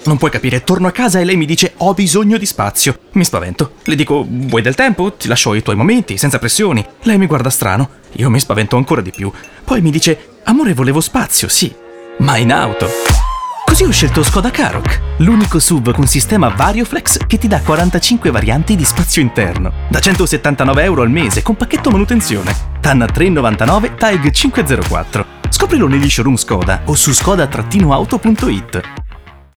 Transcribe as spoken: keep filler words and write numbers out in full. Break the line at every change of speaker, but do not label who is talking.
Non puoi capire, torno a casa e lei mi dice ho bisogno di spazio. Mi spavento. Le dico vuoi del tempo? Ti lascio i tuoi momenti, senza pressioni. Lei mi guarda strano. Io mi spavento ancora di più. Poi mi dice amore volevo spazio, sì, ma in auto. Così ho scelto Skoda Karoq, l'unico S U V con sistema Varioflex che ti dà quarantacinque varianti di spazio interno. Da centosettantanove euro al mese con pacchetto manutenzione. T A N tre virgola novantanove, T A E G cinquecentoquattro. Scoprilo negli showroom Skoda o su skoda auto punto it.